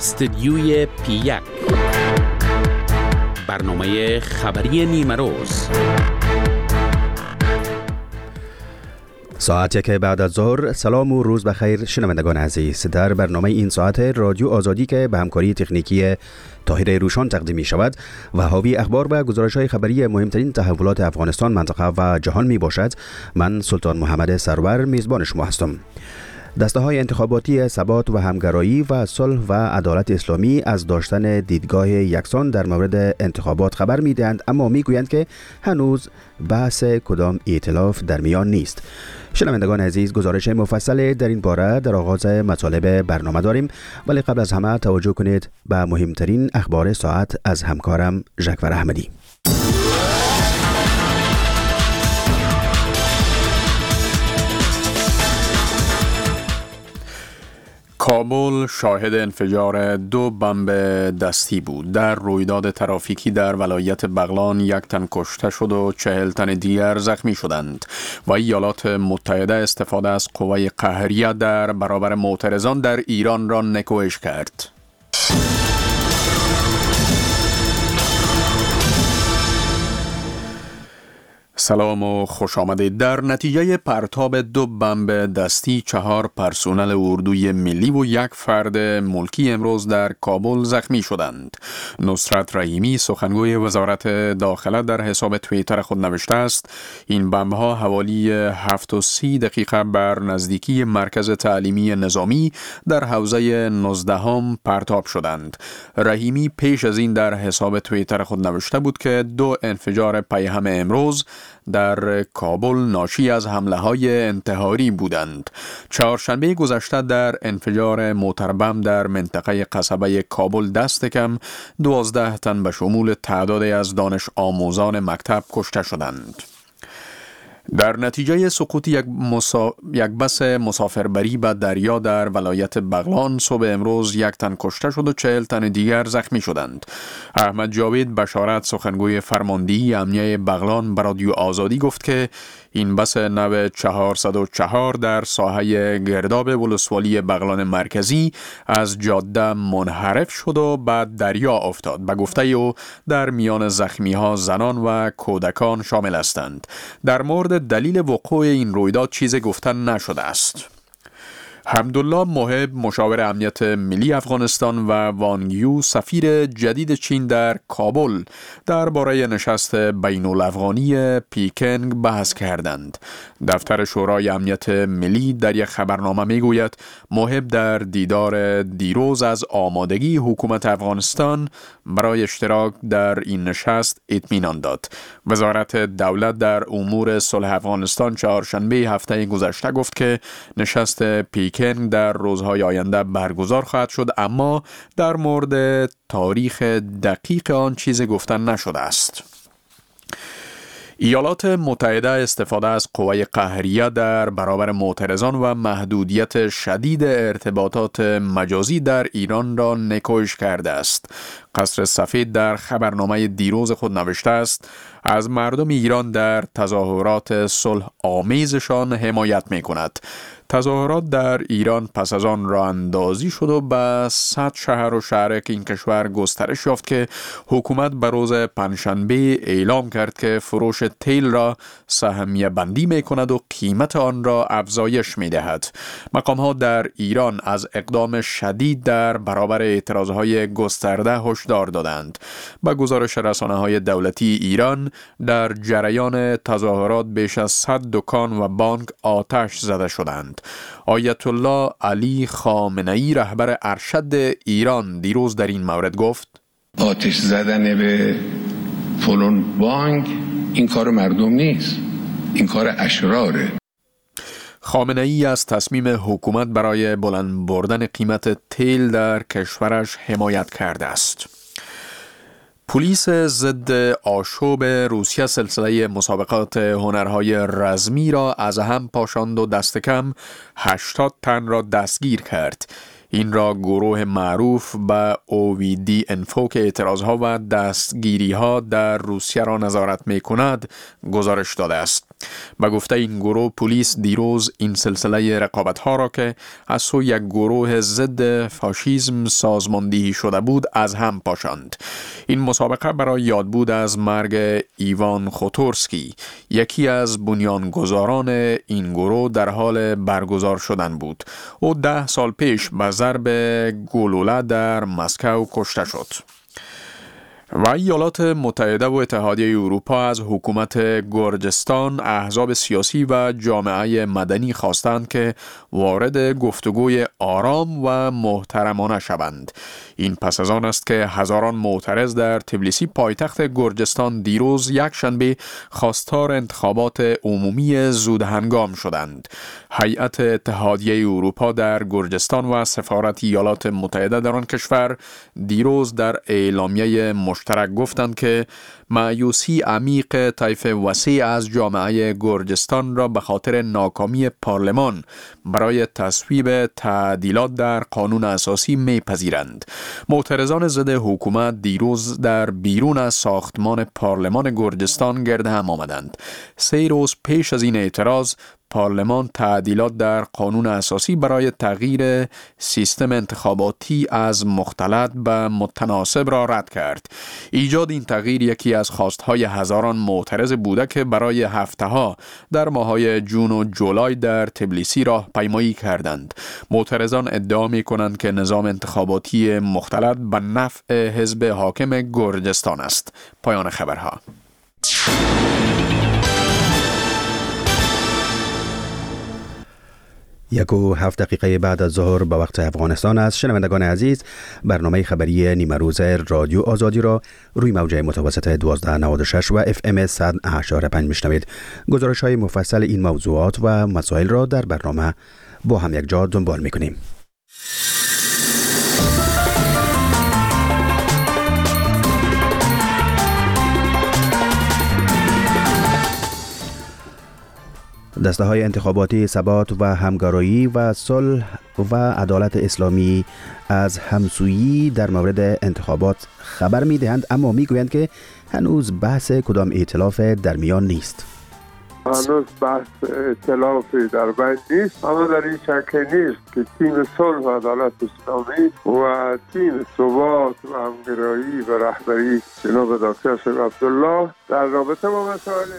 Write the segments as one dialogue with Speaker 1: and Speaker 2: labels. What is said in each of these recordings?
Speaker 1: استدیوی پی1 برنامه خبری نیمه روز.
Speaker 2: ساعت که بعد از ظهر. سلام و روز بخیر شنوندگان عزیز. در برنامه این ساعت رادیو آزادی که به همکاری تکنیکی طاهر روشان تقدیم می شود و حاوی اخبار و گزارش‌های خبری مهمترین تحولات افغانستان، منطقه و جهان می باشد، من سلطان محمد سرور میزبان شما هستم. دسته‌های انتخاباتی ثبات و همگرایی و صلح و عدالت اسلامی از داشتن دیدگاه یکسان در مورد انتخابات خبر می‌دهند، اما می‌گویند که هنوز بحث کدام ائتلاف در میان نیست. شنوندگان عزیز، گزارش مفصل در این باره در آغاز مطالب برنامه داریم، ولی قبل از همه توجه کنید به مهمترین اخبار ساعت از همکارم ژکور احمدی.
Speaker 3: کابل شاهد انفجار 2 بمب دستی بود. در رویداد ترافیکی در ولایت بغلان 1 تن کشته شد و 40 تن دیگر زخمی شدند و ایالات متحده استفاده از قوه قهریه در برابر معترضان در ایران را نکوهش کرد. سلام و خوش آمدید. در نتیجه پرتاب 2 بمب دستی 4 پرسنل اردوی ملی و 1 فرد ملکی امروز در کابل زخمی شدند. نصرت رحیمی سخنگوی وزارت داخله در حساب توییتر خود نوشته است این بمب‌ها حوالی 7:30 بر نزدیکی مرکز تعلیمی نظامی در حوزه 19 پرتاب شدند. رحیمی پیش از این در حساب توییتر خود نوشته بود که 2 انفجار پیهم امروز در کابل ناشی از حمله‌های انتحاری بودند. چهارشنبه گذشته در انفجار موتربم در منطقه قصبه کابل دست کم 12 تن به شمول تعدادی از دانش آموزان مکتب کشته شدند. در نتیجه سقوط یک بس مسافربری به دریا در ولایت بغلان صبح امروز 1 تن کشته شد و 40 تن دیگر زخمی شدند. احمد جاوید بشارت سخنگوی فرماندهی امنیه بغلان به رادیو آزادی گفت که این بس نو 404 در ساحه گرداب ولسوالی بغلان مرکزی از جاده منحرف شد و بعد دریا افتاد. به گفته او در میان زخمی ها زنان و کودکان شامل هستند. در مورد دلیل وقوع این رویداد چیزی گفتن نشده است. حمدالله محب مشاور امنیت ملی افغانستان و وانگ یو سفیر جدید چین در کابل درباره نشست بین الافغانی پیکنگ بحث کردند. دفتر شورای امنیت ملی در یک خبرنامه میگوید محب در دیدار دیروز از آمادگی حکومت افغانستان برای اشتراک در این نشست اطمینان داد. وزارت دولت در امور صلح افغانستان چهارشنبه هفته گذشته گفت که نشست پیکنگ در روزهای آینده برگزار خواهد شد، اما در مورد تاریخ دقیق آن چیزی گفتن نشده است. ایالات متحده استفاده از قوه قهریه در برابر معترضان و محدودیت شدید ارتباطات مجازی در ایران را نکوهش کرده است. قصر سفید در خبرنامه دیروز خود نوشته است از مردم ایران در تظاهرات صلح آمیزشان حمایت می کند. تظاهرات در ایران پس از آن راه اندازی شد و به 100 شهر و شهر این کشور گسترش یافت که حکومت به روز پنجشنبه اعلام کرد که فروش تیل را سهمیه بندی می کند و قیمت آن را افزایش می دهد. مقام ها در ایران از اقدام شدید در برابر اعتراضهای گسترده هشدار دادند. با گزارش رسانه‌های دولتی ایران در جریان تظاهرات بیش از 100 دکان و بانک آتش زده شدند. آیت الله علی خامنه‌ای رهبر ارشد ایران دیروز در این مورد گفت
Speaker 4: آتش زدن به فلان بانک این کار مردم نیست، این کار اشراره.
Speaker 3: خامنه‌ای از تصمیم حکومت برای بلند بردن قیمت تیل در کشورش حمایت کرده است. پلیس ضد آشوب روسیه سلسله مسابقات هنرهای رزمی را از هم پاشاند و دست کم 80 تن را دستگیر کرد. این را گروه معروف به OVD انفو که اعتراضها و دستگیری‌ها در روسیه را نظارت می‌کند گزارش داده است. به گفته این گروه، پلیس دیروز این سلسله رقابت‌ها را که از سوی یک گروه ضد فاشیسم سازماندهی شده بود از هم پاشاند. این مسابقه برای یادبود از مرگ ایوان خوتورسکی، یکی از بنیانگذاران این گروه، در حال برگزار شدن بود. او 10 سال پیش به ضرب گلوله در مسکو کشته شد. و ایالات متحده و اتحادیه اروپا از حکومت گرجستان، احزاب سیاسی و جامعه مدنی خواستند که وارد گفتگوی آرام و محترمانه شوند. این پس از آن است که هزاران معترض در تبلیسی پایتخت گرجستان دیروز یکشنبه خواستار انتخابات عمومی زودهنگام شدند. هیئت اتحادیه اروپا در گرجستان و سفارت ایالات متحده در آن کشور دیروز در اعلامیه مشترک گفتند که مایوسی عمیق طیف وسیع از جامعه گرجستان را به خاطر ناکامی پارلمان برای تصویب تعدیلات در قانون اساسی میپذیرند. معترضان ضد حکومت دیروز در بیرون از ساختمان پارلمان گرجستان گرد هم آمدند. 3 روز پیش از این اعتراض، پارلمان تعدیلات در قانون اساسی برای تغییر سیستم انتخاباتی از مختلط به متناسب را رد کرد. ایجاد این تغییر یکی از خواستهای هزاران معترض بوده که برای هفته‌ها در ماه‌های جون و جولای در تبلیسی راهپیمایی کردند. معترضان ادعا می‌کنند که نظام انتخاباتی مختلط به نفع حزب حاکم گرجستان است. پایان خبرها.
Speaker 2: 1:07 بعد از ظهر به وقت افغانستان است. شنوندگان عزیز، برنامه خبری نیمه روز رادیو آزادی را روی موج متوسط 1296 و FM 100.5 میشنوید. گزارش های مفصل این موضوعات و مسائل را در برنامه با هم یک جا دنبال میکنیم. دسته های انتخاباتی ثبات و همکاری و صلح و عدالت اسلامی از همسویی در مورد انتخابات خبر می دهند، اما می گویند که هنوز بحث کدام ائتلاف در میان نیست.
Speaker 5: هنوز بحث ائتلافی در بین نیست، اما در این شک نیست که تیم صلح و عدالت اسلامی و تیم ثبات و همکاری و رهبری جناب دکتر شریف عبدالله در رابطه با مسائل.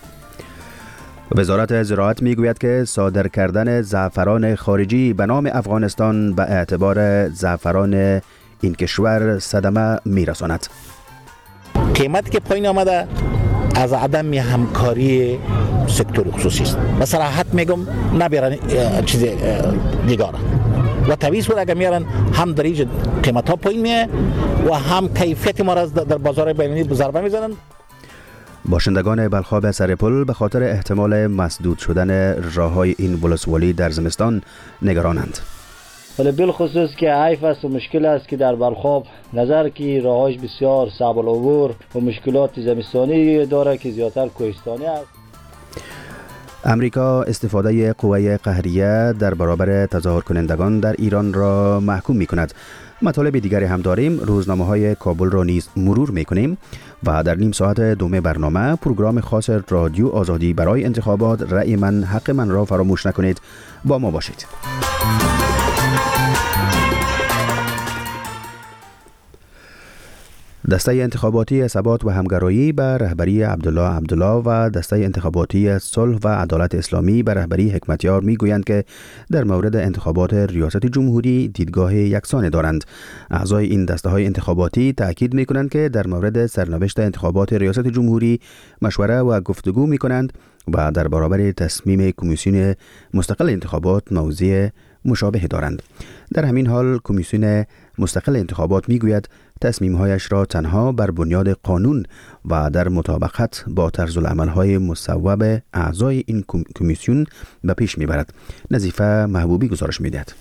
Speaker 2: وزارت زراعت میگوید که صادر کردن زعفران خارجی به نام افغانستان به اعتبار زعفران این کشور صدمه میرساند.
Speaker 6: قیمتی که پایین آمده از عدم همکاری سکتور خصوصی است. به صراحت میگم نبیارن چیز دیگاره و طبیعی است اگر میارن هم در اینجا قیمت ها پایین میه و هم کیفیت ما را در بازار بین‌المللی ضربه میزنن.
Speaker 2: باشندگان بلخاب سرپل به خاطر احتمال مسدود شدن راه‌های این ولسوالی در زمستان نگرانند.
Speaker 7: ولی بالخصوص که حیف است و مشکل است که در بلخاب نظر که راهش بسیار صعب العبور و مشکلات زمستانی داره که زیادتر کوهستانی است.
Speaker 2: امریکا استفاده قوه قهریه در برابر تظاهر کنندگان در ایران را محکوم می کند. مطالب دیگری هم داریم. روزنامه های کابل را نیز مرور می کنیم و در نیم ساعت دوم برنامه پروگرام خاص رادیو آزادی برای انتخابات رأی من حق من را فراموش نکنید. با ما باشید. دسته انتخاباتی ثبات و همگرایی به رهبری عبدالله و دسته انتخاباتی صلح و عدالت اسلامی به رهبری حکمتیار میگویند که در مورد انتخابات ریاست جمهوری دیدگاه یکسان دارند. اعضای این دسته های انتخاباتی تاکید میکنند که در مورد سرنوشت انتخابات ریاست جمهوری مشوره و گفتگو میکنند و در برابر تصمیم کمیسیون مستقل انتخابات موضع مشابه دارند. در همین حال کمیسیون مستقل انتخابات میگوید تصمیم‌هایش را تنها بر بنیاد قانون و در مطابقت با طرزالعمل‌های مصوب اعضای این کمیسیون به پیش میبرد. نظیفه محبوبی گزارش میدهد.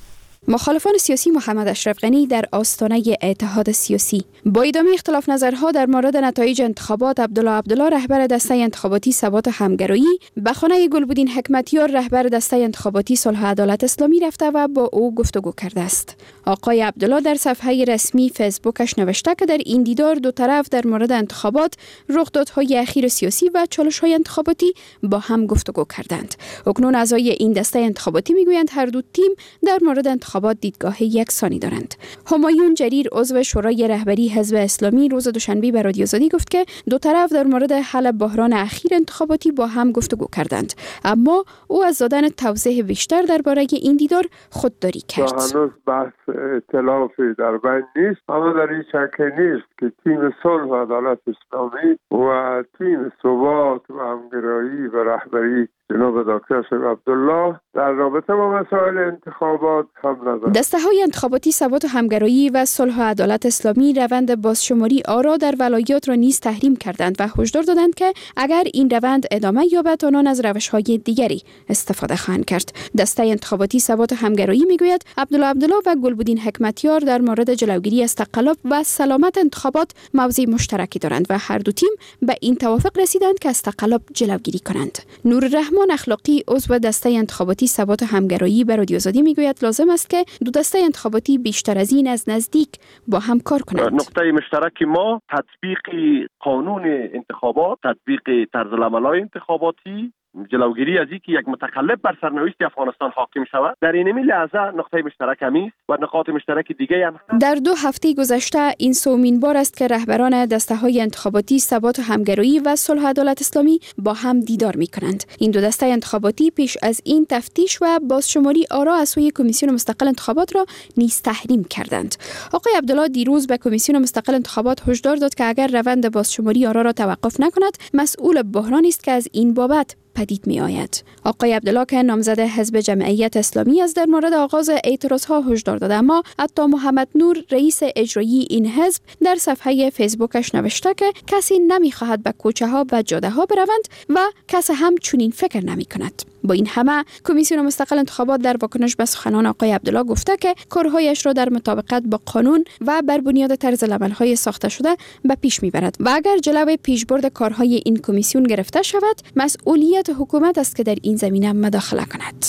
Speaker 8: مخالفان سیاسی محمد اشرف غنی در آستانه اتحاد سیاسی. با ادامه اختلاف نظرها در مورد نتایج انتخابات، عبدالله رهبر دسته انتخاباتی ثبات و همگرایی به خانه گلبدین حکمتیار رهبر دسته انتخاباتی صلح و عدالت اسلامی رفته و با او گفتگو کرده است. آقای عبدالله در صفحه رسمی فیسبوکش نوشته که در این دیدار دو طرف در مورد انتخابات، رخدادهای اخیر سیاسی و چالش‌های انتخاباتی با هم گفتگو کردند. اکنون اعضای این دسته انتخاباتی میگویند هر دو تیم در مورد انتخابات دیدگاه یکسانی دارند. همایون جریر عضو شورای رهبری حزب اسلامی روز دوشنبه به رادیو آزادی گفت که دو طرف در مورد حل بحران اخیر انتخاباتی با هم گفتگو کردند، اما او از دادن توضیح بیشتر درباره این دیدار خودداری کرد.
Speaker 5: هنوز بحث ائتلافی در بین نیست، اما در این شک نیست که تیم صلح و عدالت اسلامی و تیم ثبات و همگرایی و رهبری جناب دکتر شریف عبدالله در رابطه با مسائل انتخابات هم نظر.
Speaker 8: دسته‌های انتخاباتی ثبات و همگرایی و صلح و عدالت اسلامی روند بازشماری آرا در ولایات را نیز تحریم کردند و هشدار دادند که اگر این روند ادامه یابد آنان از روش‌های دیگری استفاده خواهند کرد. دسته انتخاباتی ثبات و همگرایی میگوید عبدالله و گلبدین حکمتیار در مورد جلوگیری از تقلب و سلامت انتخابات موضع مشترکی دارند و هر دو تیم به این توافق رسیدند که از تقلب جلوگیری کنند. نورالرحمن اخلاقی عضو دسته انتخاباتی ثبات و همگرایی به رادیو آزادی میگوید لازم است که دو دسته انتخاباتی بیشتر از این از نزدیک با هم کار کنند.
Speaker 9: نقطه مشترک ما تطبیق قانون انتخابات، تطبیق طرز العمل‌های انتخاباتی، جلوگیری از اینکه یک متقلب بر سرنوشت افغانستان حاکم شود. در این لحظه نقطه مشترک همی و نقاط مشترک دیگه هم.
Speaker 8: در 2 هفته گذشته این سومین بار است که رهبران دسته‌های انتخاباتی ثبات و همگرایی و صلح و عدالت اسلامی با هم دیدار می‌کنند. این دو دسته انتخاباتی پیش از این تفتیش و بازشماری آرا از سوی کمیسیون مستقل انتخابات را نیز تحریم کردند. آقای عبدالله دیروز به کمیسیون مستقل انتخابات هشدار داد که اگر روند بازشماری آرا را توقف نکند، مسئول بحرانی است که از این بابت پدید می آید. آقای عبدالله که نامزد حزب جمعیت اسلامی است در مورد آغاز اعتراضها هشدار داد، اما عطا محمد نور رئیس اجرایی این حزب در صفحه فیسبوکش نوشته که کسی نمی خواهد به کوچه ها و جاده ها بروند و کسی هم چنین فکر نمی کند. با این همه کمیسیون مستقل انتخابات در واکنش به سخنان آقای عبدالله گفته که کارهایش را در مطابقت با قانون و بر بنیاد طرز العمل‌های ساخته شده به پیش میبرد و اگر جلوی پیشبرد کارهای این کمیسیون گرفته شود، مسئولیت حکومت است که در این زمینه مداخله کند.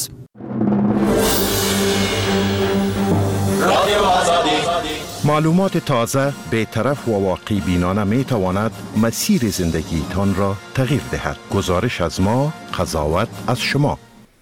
Speaker 10: معلومات تازه، بی‌طرف و واقعی بینانه می تواند مسیر زندگیتان را تغییر دهد. گزارش از ما، قضاوت از شما.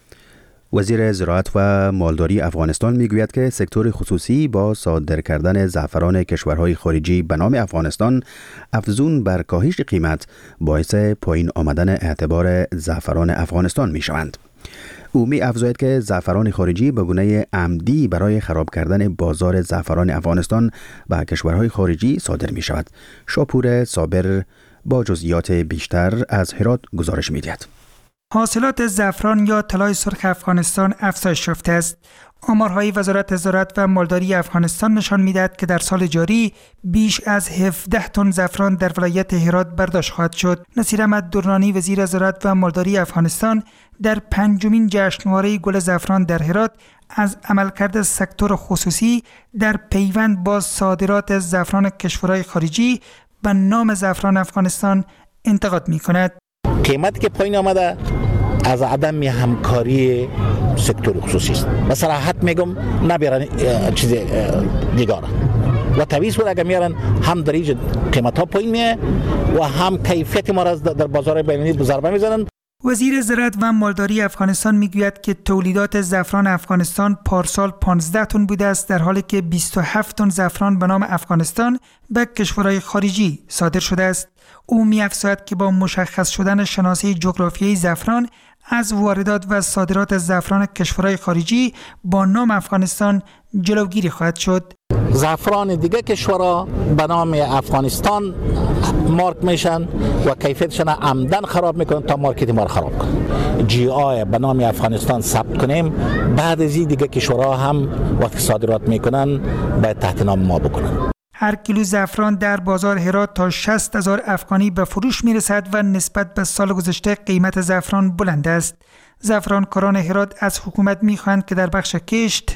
Speaker 2: وزیر زراعت و مالداری افغانستان میگوید که سکتور خصوصی با صادر کردن زعفران کشورهای خارجی به نام افغانستان افزون بر کاهش قیمت باعث پایین آمدن اعتبار زعفران افغانستان می شوند. او می افزاید که زعفران خارجی به گونه عمدی برای خراب کردن بازار زعفران افغانستان به کشورهای خارجی صادر می شود. شاپور صابر با جزئیات بیشتر از هرات گزارش می دهد.
Speaker 11: حاصلات زعفران یا طلای سرخ افغانستان افزایش یافته است. آمارهای وزارت زراعت و مالداری افغانستان نشان می‌دهد که در سال جاری بیش از 17 تن زعفران در ولایت هرات برداشت خواهد شد. نصیر احمد درانی وزیر زراعت و مالداری افغانستان در 5مین جشنواره گل زعفران در هرات از عملکرد سکتور خصوصی در پیوند با صادرات زعفران کشورهای خارجی به نام زعفران افغانستان انتقاد می‌کند.
Speaker 6: قیمتی که پایین آمده از عدم همکاری سکتور خصوصی است. به صراحت میگم نبیارن چیز دیگاره و طبیعی صورت اگر میارن هم در اینجا قیمت ها پایین میه و هم کیفیت ما را در بازار بین‌المللی ضربه میزنن.
Speaker 11: وزیر زراعت و مالداری افغانستان میگوید که تولیدات زعفران افغانستان پارسال 15 تن بوده است، در حالی که 27 تن زعفران به نام افغانستان به کشورهای خارجی صادر شده است. او می‌افزاید که با مشخص شدن شناسه جغرافیایی زعفران از واردات و صادرات زعفران کشورهای خارجی با نام افغانستان جلوگیری خواهد شد.
Speaker 6: زعفران دیگه کشورها به نام افغانستان مارک میشن و کیفیتشون عمدن خراب میکنن تا مارکت ما رو خراب کنن. جی آی به نام افغانستان ثبت کنیم، بعد از این دیگه کشورها هم وقتی صادرات میکنن باید تحت نام ما بکنن.
Speaker 11: هر کیلو زعفران در بازار هرات تا 60,000 افغانی به فروش میرسد و نسبت به سال گذشته قیمت زعفران بلند است. زعفرانکاران هرات از حکومت میخواهند که در بخش کشت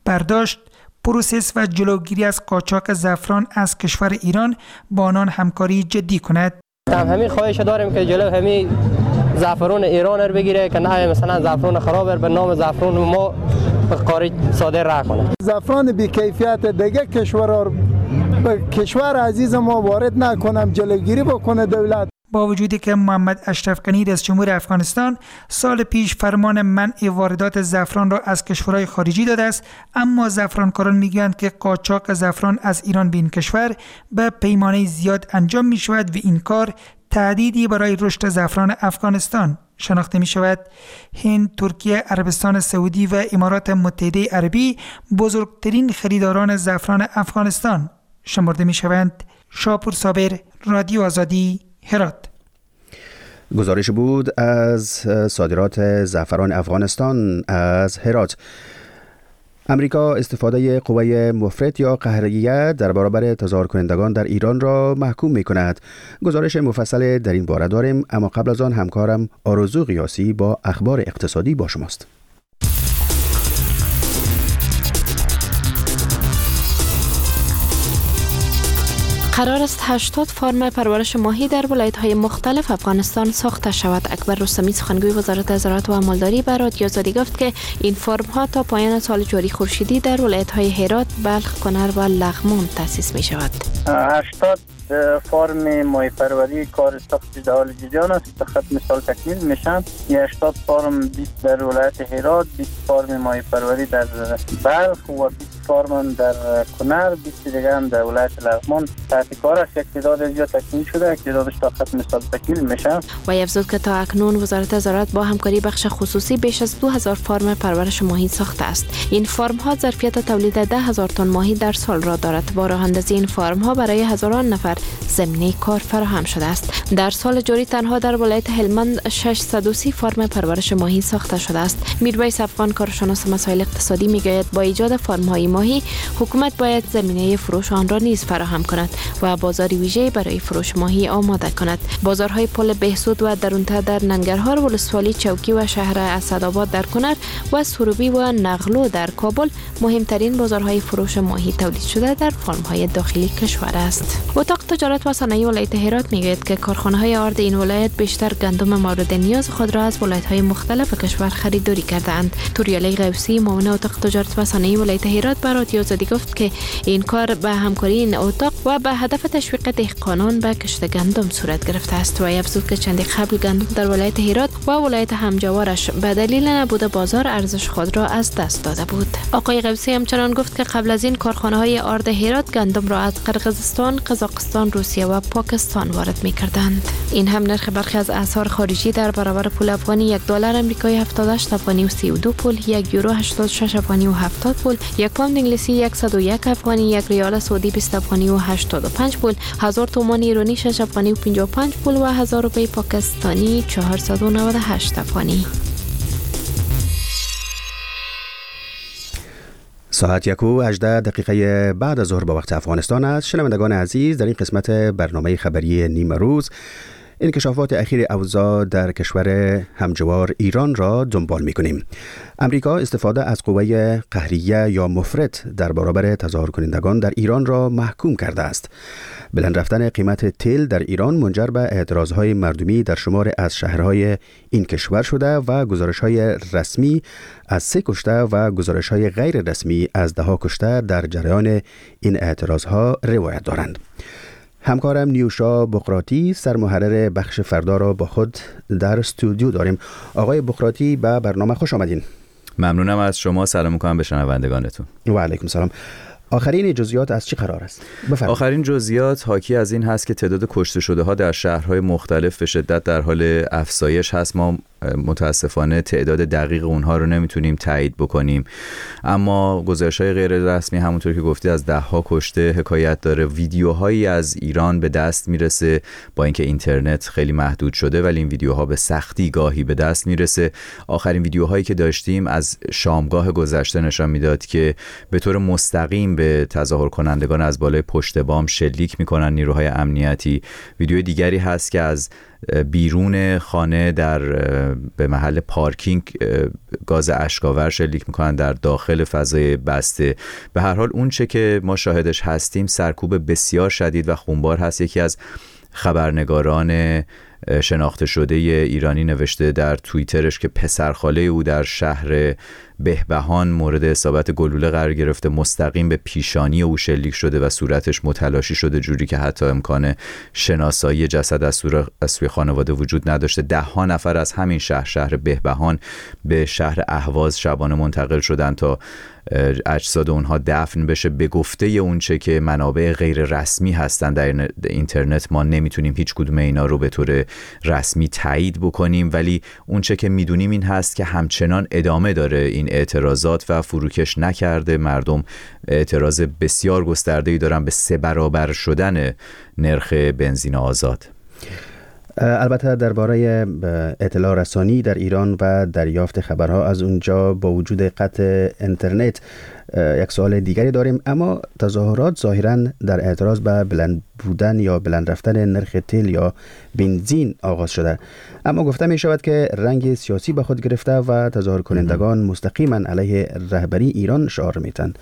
Speaker 11: برداشت، پروسس و جلوگیری از قاچاق زعفران از کشور ایران با آنان همکاری جدی کند.
Speaker 12: همین خواهش داریم که جلو همین زعفران ایران رو بگیره که نه مثلا زعفران خراب به نام زعفران ما خارج صادر نکنه.
Speaker 13: زعفران بی کیفیت دیگه کشور عزیز ما وارد نکنم، جلوگیری بکنه دولت.
Speaker 11: با وجودی که محمد اشرف غنی رئیس جمهور افغانستان سال پیش فرمان منع واردات زعفران را از کشورهای خارجی داده است، اما زعفرانکاران میگویند که قاچاق زعفران از ایران به این کشور به پیمانه زیاد انجام می شود و این کار تهدیدی برای رشد زعفران افغانستان شناخته می شود. هند، ترکیه، عربستان سعودی و امارات متحده عربی بزرگترین خریداران زعفران افغانستان شمرده می شوند. شاپور صابر، رادیو آزادی، هرات.
Speaker 2: گزارش بود از صادرات زعفران افغانستان از هرات. امریکا استفاده قوه مفرط یا قهریه در برابر تظاهر کنندگان در ایران را محکوم می کند. گزارش مفصل در این باره داریم، اما قبل از آن همکارم آرزو قیاسی با اخبار اقتصادی با شماست.
Speaker 14: قرار است 80 فارم پرورش ماهی در ولایت‌های مختلف افغانستان ساخته شود. اکبر رستمی سخنگوی وزارت زراعت و مالداری به رادیو آزادی گفت که این فارم‌ها تا پایان سال جاری خورشیدی در ولایت‌های هرات، بلخ، کنر و لغمان تأسیس می‌شود.
Speaker 15: 80 فارم ماهی پروری کار ساخت در حال جریان است تا ختم سال تکمیل میشن. 80 فارم 20 در ولایت هرات، 20 فارم ماهی پروری در بلخ و 20 فارم در کنر، 20 دیگه هم در ولایت لغمان تحت کار است. یک تعداد اینجا تکمیل شده، یک تعدادش تا ختم سال تکمیل میشه.
Speaker 14: و افزود که تا اکنون وزارت زراعت با همکاری بخش خصوصی بیش از 2000 فارم پرورش ماهی ساخته است. این فارم ها ظرفیت تولید 10000 تن ماهی در سال را دارد. با راه اندازی این فارم ها برای هزاران نفر زمینه کار فراهم شده است. در سال جاری تنها در ولایت هلمند 630 فارم پرورش ماهی ساخته شده است. میرویس افغان، کارشناس مسائل اقتصادی، میگوید با ایجاد فارم های ماهی حکومت باید زمینه فروش آن را نیز فراهم کند و بازاری ویژه برای فروش ماهی آماده کند. بازارهای پل بهسود و درونته در ننگرهار، ولسوالی چوکی و شهر اسدآباد در کنر و سروبی و نغلو در کابل مهمترین بازارهای فروش ماهی تولید شده در فارم های داخلی کشور است. اتاق تجارت و صنایع ولایت هرات میگوید که کارخانه‌های آرد این ولایت بیشتر گندم مورد نیاز خود را از ولایت‌های مختلف کشور خریداری کرده‌اند. توریالی قوسی، معاون اتاق تجارت و صنایع ولایت هرات به رادیو آزادی گفت که این کار به همکاری این اتاق و به هدف تشویق دهقانان به کشت گندم صورت گرفته است. و افزود که چندی قبل گندم در ولایت هرات و ولایت همجوارش به دلیل نبود بازار ارزش خود را از دست داده بود. آقای قوسی همچنان گفت که قبل از این کارخانه‌های آرد هرات گندم را از قرقیزستان، قزاقستان، روسیه و پاکستان وارد می‌کردند. این هم نرخ برخی از اسعار خارجی در برابر پول افغانی: $1 آمریکایی 78 افغانی و 32 پول، $1 یورو 86 افغانی و 70 پول، 1 پوند انگلیسی 101 افغانی، 1 ریال سعودی 20 افغانی و 85 پول، 1000 تومان ایرانی 6 افغانی و 55 پول و 1000 روپیه پاکستانی 498 افغانی.
Speaker 2: ساعت 1:18 بعد از ظهر با وقت افغانستان است. شنوندگان عزیز، در این قسمت برنامه خبری نیمه روز انکشافات اخیر اوضاع در کشور همجوار ایران را دنبال می‌کنیم. امریکا استفاده از قوه قهریه یا مفرط در برابر تظاهر کنندگان در ایران را محکوم کرده است. بلند رفتن قیمت تیل در ایران منجر به اعتراضهای مردمی در شمار از شهرهای این کشور شده و گزارش‌های رسمی از 3 کشته و گزارش‌های غیر رسمی از 10 کشته در جریان این اعتراضها روایت دارند. همکارم نیوشا بقراتی، سرمحرر بخش فردا، را با خود در استودیو داریم. آقای بقراتی، به برنامه خوش آمدین.
Speaker 16: ممنونم از شما. سلام می‌کنم به شنوندگانتون.
Speaker 2: و علیکم سلام. آخرین جزئیات از چی قرار است؟ بفرمایید.
Speaker 16: آخرین جزئیات حاکی از این هست که تعداد کشته شده ها در شهرهای مختلف به شدت در حال افزایش هست. ما متاسفانه تعداد دقیق اونها رو نمیتونیم تایید بکنیم، اما گزارش‌های غیر رسمی همونطور که گفتی از 10 کشته حکایت داره. ویدیوهایی از ایران به دست میرسه، با اینکه اینترنت خیلی محدود شده ولی این ویدیوها به سختی گاهی به دست میرسه. آخرین ویدیوهایی که داشتیم از شامگاه گذشته نشان میداد که به طور مستقیم به تظاهر کنندگان از بالای پشت بام شلیک میکنن نیروهای امنیتی. ویدیو دیگری هست که از بیرون خانه در به محل پارکینگ گاز اشک‌آور شلیک میکنن در داخل فضای بسته. به هر حال اون چه که ما شاهدش هستیم سرکوب بسیار شدید و خونبار هست. یکی از خبرنگاران شناخته شده ایرانی نوشته در توییترش که پسرخاله او در شهر بهبهان مورد اصابت گلوله قرار گرفته، مستقیم به پیشانی او شلیک شده و صورتش متلاشی شده، جوری که حتی امکان شناسایی جسد از سوی خانواده وجود نداشته. 10 نفر از همین شهر بهبهان به شهر اهواز شبانه منتقل شدن تا اجساد اونها دفن بشه. به گفته اونچه که منابع غیر رسمی هستن در اینترنت ما نمیتونیم هیچ کدوم اینا رو به طور رسمی تایید بکنیم، ولی اونچه که میدونیم این هست که همچنان ادامه داره این اعتراضات و فروکش نکرده. مردم اعتراض بسیار گسترده‌ای دارن به 3 برابر شدن نرخ بنزین آزاد.
Speaker 2: البته درباره اطلاع رسانی در ایران و دریافت خبرها از اونجا با وجود قطع اینترنت یک سوال دیگری داریم، اما تظاهرات ظاهراً در اعتراض به بلند بودن یا بلند رفتن نرخ تیل یا بنزین آغاز شده، اما گفته می شود که رنگ سیاسی به خود گرفته و تظاهر کنندگان مستقیما علیه رهبری ایران شعار میتن.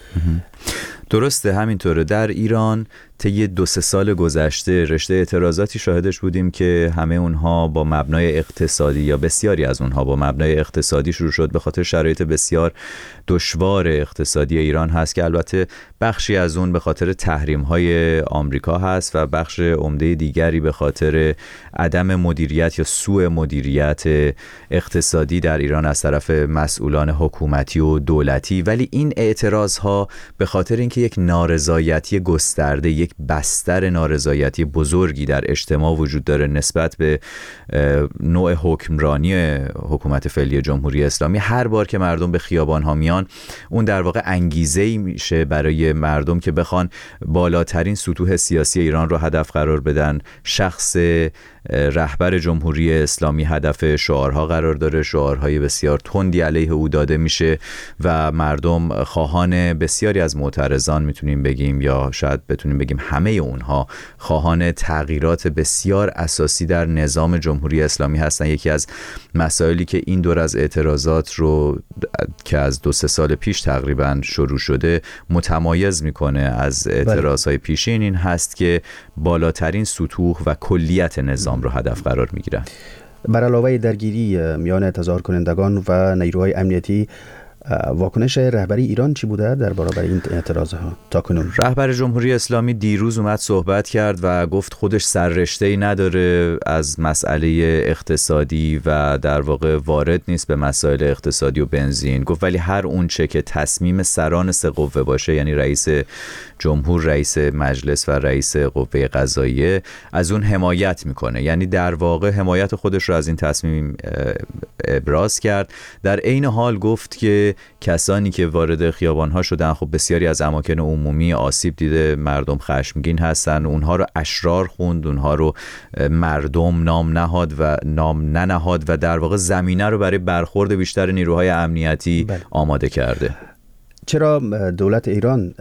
Speaker 16: درسته، همینطوره. در ایران طی 2-3 سال گذشته رشته اعتراضاتی شاهدش بودیم که همه اونها با مبنای اقتصادی یا بسیاری از اونها با مبنای اقتصادی شروع شد، به خاطر شرایط بسیار دشوار اقتصادی ایران هست که البته بخشی از اون به خاطر تحریم‌های آمریکا هست و بخش عمده دیگری به خاطر عدم مدیریت یا سوء مدیریت اقتصادی در ایران از طرف مسئولان حکومتی و دولتی. ولی این اعتراض‌ها به خاطر اینکه یک نارضایتی گسترده، یک بستر نارضایتی بزرگی در اجتماع وجود داره نسبت به نوع حکمرانی حکومت فعلی جمهوری اسلامی، هر بار که مردم به خیابان‌ها میان اون در واقع انگیزه‌ای میشه برای مردم که بخوان بالاترین سطوح سیاسی ایران رو هدف قرار بدن. شخص رهبر جمهوری اسلامی هدف شعارها قرار داره، شعارهای بسیار تندی علیه او داده میشه و مردم خواهان بسیاری از معترضان میتونیم بگیم یا شاید بتونیم بگیم همه اونها خواهان تغییرات بسیار اساسی در نظام جمهوری اسلامی هستن. یکی از مسائلی که این دور از اعتراضات رو که از 2-3 سال پیش تقریبا شروع شده متمایز میکنه از اعتراضهای پیشین این هست که بالاترین سطوح و کلیت نظام رو هدف قرار میگیرن.
Speaker 2: بر علاوه درگیری میان تظاهر کنندگان و نیروهای امنیتی، واکنش رهبری ایران چی بوده در برابر این اعتراضها تا کنون؟
Speaker 16: رهبر جمهوری اسلامی دیروز اومد صحبت کرد و گفت خودش سررشته‌ای نداره از مسئله اقتصادی و در واقع وارد نیست به مسائل اقتصادی و بنزین. گفت ولی هر اون چه که تصمیم سران 3 قوه باشه، یعنی رئیس جمهور، رئیس مجلس و رئیس قوه قضاییه، از اون حمایت میکنه. یعنی در واقع حمایت خودش رو از این تصمیم ابراز کرد. در عین حال گفت که کسانی که وارد خیابان‌ها شدن، خب بسیاری از اماکن عمومی آسیب دیده، مردم خشمگین هستن، اونها رو اشرار خوند، اونها رو مردم نام ننهاد و در واقع زمینه رو برای برخورد بیشتر نیروهای امنیتی آماده کرده.
Speaker 2: چرا دولت ایران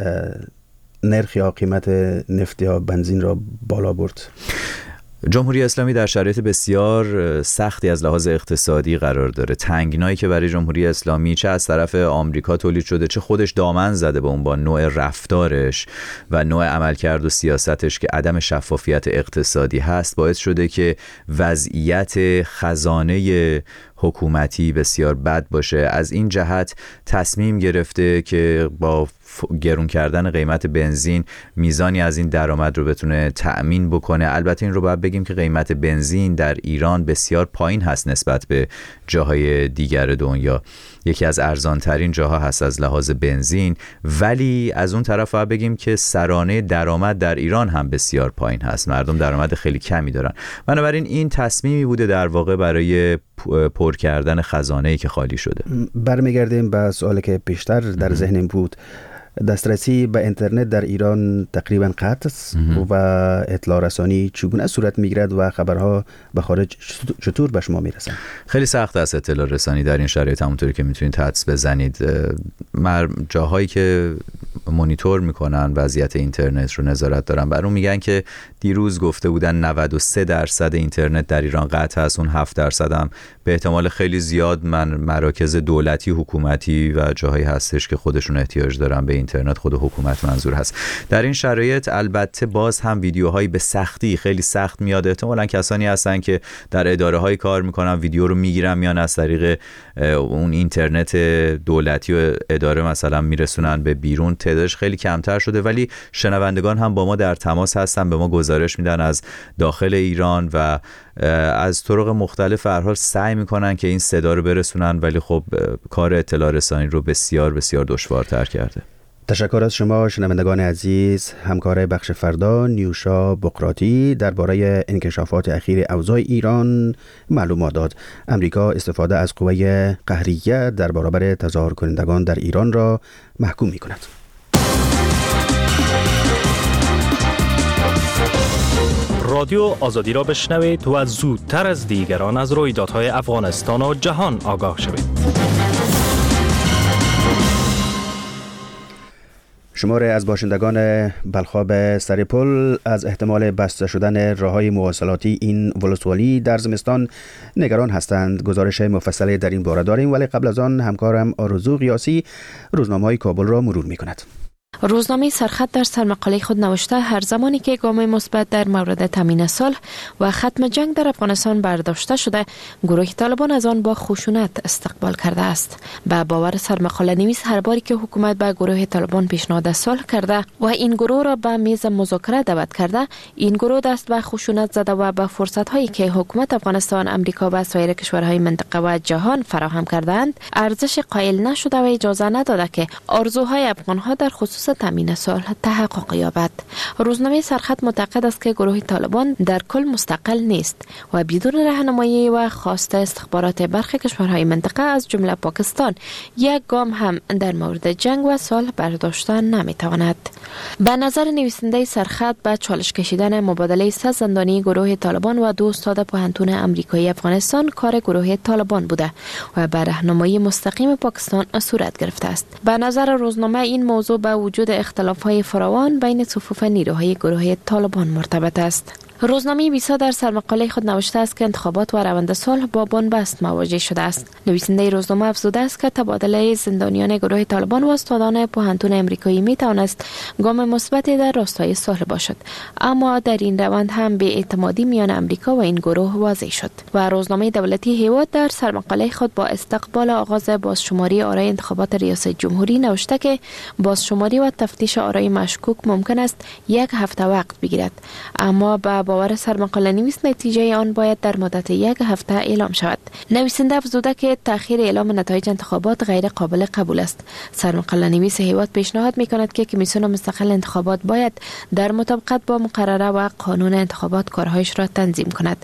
Speaker 2: نرخ یا قیمت نفت یا بنزین را بالا برد؟
Speaker 16: جمهوری اسلامی در شرایط بسیار سختی از لحاظ اقتصادی قرار داره. تنگنایی که برای جمهوری اسلامی چه از طرف آمریکا تولید شده، چه خودش دامن زده به اون با نوع رفتارش و نوع عملکرد و سیاستش که عدم شفافیت اقتصادی هست، باعث شده که وضعیت خزانه حکومتی بسیار بد باشه. از این جهت تصمیم گرفته که با گرون کردن قیمت بنزین میزانی از این درآمد رو بتونه تأمین بکنه. البته این رو باید بگیم که قیمت بنزین در ایران بسیار پایین هست نسبت به جاهای دیگر دنیا، یکی از ارزانترین جاها هست از لحاظ بنزین، ولی از اون طرف باید بگیم که سرانه درآمد در ایران هم بسیار پایین هست، مردم درآمد خیلی کمی دارن. بنابراین این تصمیمی بوده در واقع برای پر کردن خزانه‌ای که خالی شده.
Speaker 2: برمیگردیم به سوالی که بیشتر در ذهنم بود. دسترسی به اینترنت در ایران تقریبا قطع است و اطلاع رسانی چگونه صورت میگیرد و خبرها به خارج چطور به شما میرسن؟
Speaker 16: خیلی سخت است اطلاع رسانی در این شرایط. همونطوری که میتونید حدس بزنید، جاهایی که مانیتور میکنن وضعیت اینترنت رو، نظارت دارن. برای اون میگن که دیروز گفته بودن 93% اینترنت در ایران قطع است، اون 7% هم به احتمال خیلی زیاد مراکز دولتی، حکومتی و جاهایی هستش که خودشون احتیاج دارن به اینترنت، خود حکومت منظور هست. در این شرایط البته باز هم ویدیوهایی به سختی، خیلی سخت میاد. احتمالاً کسانی هستن که در اداره‌های کار میکنن، ویدیو رو میگیرن میان از طریق اون اینترنت دولتی و اداره مثلا میرسونن به بیرون. تعدادش خیلی کمتر شده، ولی شنوندگان هم با ما در تماس هستن، به ما گزارش میدن از داخل ایران و از طرق مختلف هر حال سعی میکنن که این صدا رو برسونن، ولی خب کار اطلاع رسانی رو بسیار بسیار دشوارتر کرده.
Speaker 2: تشکر از شما شنوندگان عزیز. همکار بخش فردا نیوشا بقراتی درباره انکشافات اخیر اوضاع ایران معلومات داد. امریکا استفاده از قوه قهریه در برابر تظاهر کنندگان در ایران را محکوم می کند.
Speaker 17: رادیو آزادی را بشنوید و زودتر از دیگران از رویدادهای افغانستان و جهان آگاه شوید.
Speaker 2: شماری از باشندگان بلخاب سرپل از احتمال بسته شدن راههای مواصلاتی این ولسوالی در زمستان نگران هستند. گزارش مفصلی در این باره داریم، ولی قبل از آن همکارم آرزو قیاسی روزنامه‌های کابل را مرور می‌کند.
Speaker 14: روزنامه سرخط در سرمقاله خود نوشته هر زمانی که گام مثبت در مورد تامین صلح و ختم جنگ در افغانستان برداشته شده، گروه طالبان از آن با خشونت استقبال کرده است. به باور سرمقاله نویس هر باری که حکومت به گروه طالبان پیشنهاد صلح کرده و این گروه را به میز مذاکره دعوت کرده، این گروه دست به خشونت زده و به فرصت‌هایی که حکومت افغانستان، امریکا و سایر کشورهای منطقه و جهان فراهم کردند ارزش قائل نشده و اجازه نداده که آرزوهای افغان‌ها در خصوص تامین صلح تحقق یابد. روزنامه سرخط معتقد است که گروه طالبان در کل مستقل نیست و بدون راهنمایی و خواست استخبارات برخی کشورهای منطقه از جمله پاکستان یک گام هم در مورد جنگ و صلح برداشته نمیتواند. به نظر نویسنده سرخط به چالش کشیدن مبادله 3 زندانی گروه طالبان و 2 استاد پوهنتون آمریکایی افغانستان کار گروه طالبان بوده و به راهنمایی مستقیم پاکستان صورت گرفته است. به نظر روزنامه این موضوع به وجود اختلاف‌های فراوان بین صفوف نیروهای گروه طالبان مرتبط است. روزنامه بیسا در سرمقاله خود نوشته است که انتخابات و روند صلح با بنبست مواجه شده است. نویسنده روزنامه افزوده است که تبادله زندانیان گروه طالبان و استادان پوهنتون امریکایی می توانست گام مثبتی در راستای صلح باشد، اما در این روند هم بی‌اعتمادی میان امریکا و این گروه واضح شد. و روزنامه دولتی هیواد در سرمقاله خود با استقبال آغاز بازشماری آرای انتخابات ریاست جمهوری نوشته که بازشماری و تفتیش آرای مشکوک ممکن است 1 هفته وقت بگیرد، اما با باور سرمقاله نویس نتیجه آن باید در مدت 1 هفته اعلام شود. نویسنده افزوده که تأخیر اعلام نتایج انتخابات غیر قابل قبول است. سرمقاله نویس هیواد پیشنهاد می‌کند که کمیسیون مستقل انتخابات باید در مطابقت با مقرره و قانون انتخابات کارهایش را تنظیم کند.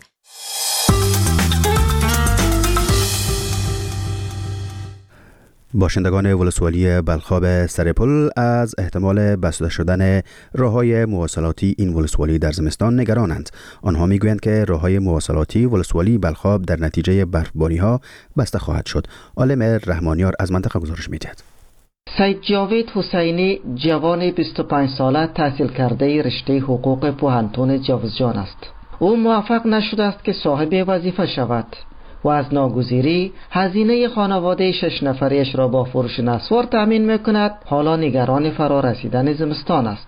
Speaker 2: باشندگان ولسوالی بلخاب سرپل از احتمال بسته شدن راههای مواصلاتی این ولسوالی در زمستان نگرانند. آنها میگویند که راههای مواصلاتی ولسوالی بلخاب در نتیجه برفباری‌ها بسته خواهد شد. عالم رحمانیار از منطقه گزارش می‌دهد.
Speaker 18: سید جاوید حسینی جوان 25 ساله تحصیل کرده رشته حقوق پوهنتون جوزجان است. او موفق نشده است که صاحب وظیفه شود و از ناگزیری هزینه خانواده 6 نفریش را با فروش نسوار تأمین میکند. حالا نگران فرا رسیدن زمستان است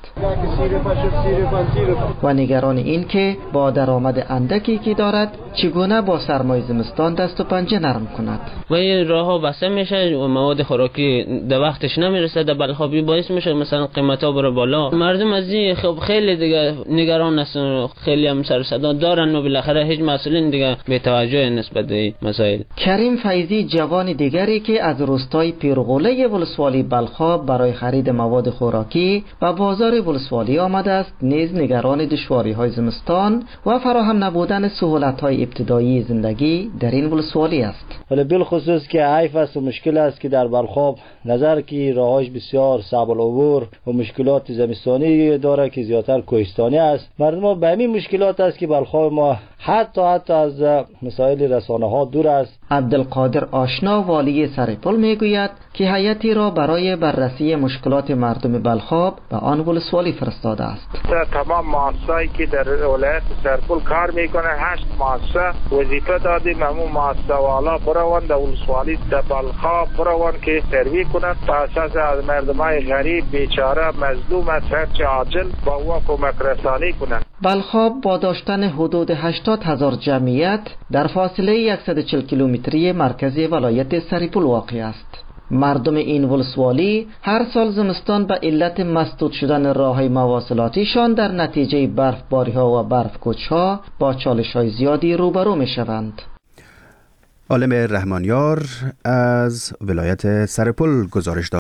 Speaker 18: و نگران این که با درآمد اندکی که دارد چگونه با سرمای زمستان دست و پنجه نرم کند.
Speaker 19: و این راه ها بسته میشه و مواد خوراکی در وقتش نمیرسه، در بلخابی باعث میشه مثلا قیمت ها بره بالا. مردم از این خب خیلی دیگه نگران هستن، خیلی هم سر صدا دارن و بالاخره هیچ مسئولین دیگه بی توجه نسبت به مسائل.
Speaker 18: کریم فیضی جوان دیگری که از روستای پیرغوله ولسوالی بلخاب برای خرید مواد خوراکی و بازار ولسوالی آمده است، نیز نگران دشواری‌های زمستان و فراهم نبودن سهولت‌های ابتدایی زندگی در این ولسوالی است.
Speaker 7: ولی بالخصوص که حیف است و مشکل است که در بلخاب نظر که راهش بسیار صعب العبور و مشکلات زمستانی داره که زیادتر کوهستانی است. مردم به همین مشکلات است که بلخاب ما حتی از مسائل رسانه‌ها ها دور است.
Speaker 18: عبدالقادر آشنا والی سرپل میگوید که هیئتی را برای بررسی مشکلات مردم بلخاب به آن ولسوالی فرستاده است.
Speaker 20: تمام مؤسسه‌ای که در ولایت سرپل کار میکنه 8 مؤسسه وظیفه دادیم همون مؤسسه والا بروند ولسوالی در بلخاب بروند که سروی کنند به اساس از مردمای غریب بیچاره مظلوم از هرچه عاجل با او کمک رسانی کنند.
Speaker 18: بلخاب با داشتن حدود 80,000 جمعیت در فاصله 140 کیلومتری مرکز ولایت سرپل واقع است. مردم این ولسوالی هر سال زمستان به علت مسدود شدن راه‌های مواصلاتیشان در نتیجه برفباری‌ها و برفکوچ‌ها با چالش‌های زیادی روبرو می‌شوند.
Speaker 2: عالم رحمانیار از ولایت سرپل گزارش داد.